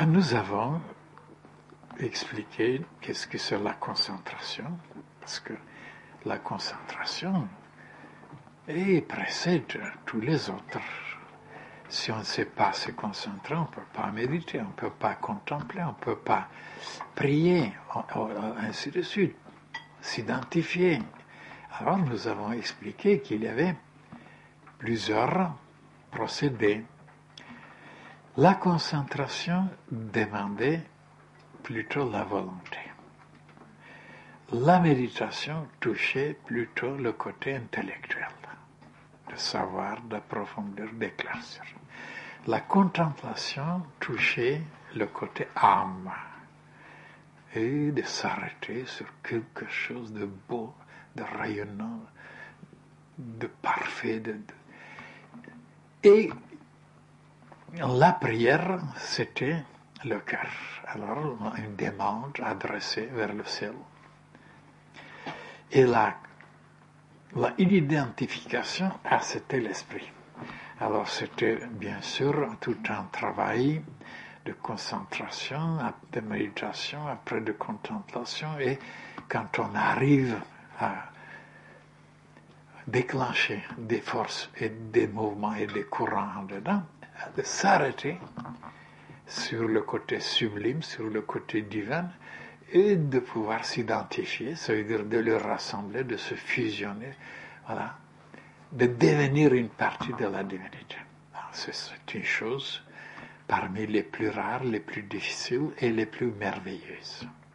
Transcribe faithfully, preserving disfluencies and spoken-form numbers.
nous avons expliqué qu'est-ce que c'est la concentration, parce que la concentration est précède tous les autres. Si on ne sait pas se concentrer, on ne peut pas méditer, on ne peut pas contempler, on ne peut pas prier, ainsi de suite, s'identifier. Alors nous avons expliqué qu'il y avait plusieurs procédés. La concentration demandait plutôt la volonté. La méditation touchait plutôt le côté intellectuel, de savoir, d'approfondir, d'éclaircir. La contemplation touchait le côté âme et de s'arrêter sur quelque chose de beau, de rayonnant, de parfait. De, de... Et la prière, c'était le cœur. Alors, une demande adressée vers le ciel. Et la, la identification, ah, c'était l'esprit. Alors, c'était bien sûr tout un travail de concentration, de méditation, après de contemplation. Et quand on arrive à déclencher des forces et des mouvements et des courants dedans, de s'arrêter sur le côté sublime, sur le côté divin, et de pouvoir s'identifier, ça veut dire de le rassembler, de se fusionner, voilà, de devenir une partie de la divinité. C'est une chose parmi les plus rares, les plus difficiles et les plus merveilleuses.